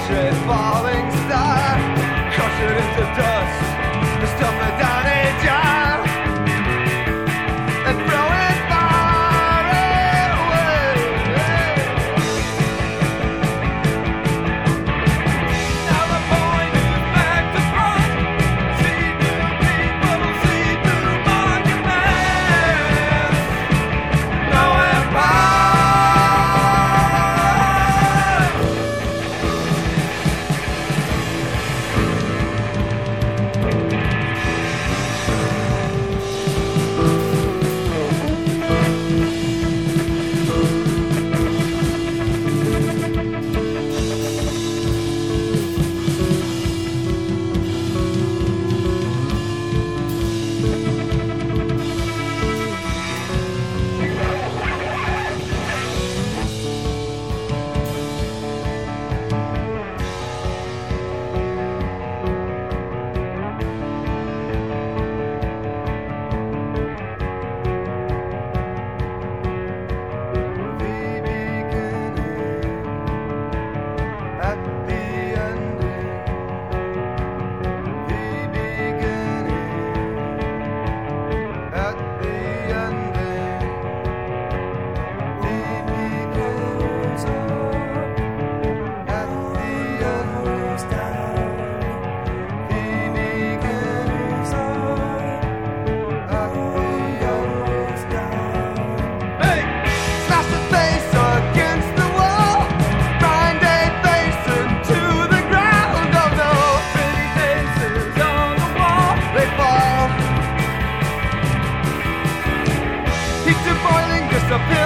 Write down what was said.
a falling star, crush it into dust, stuff it down a jar, and throw it far away. Now the point is back to front. See new people, see new monuments. No empire. Boiling, disappear.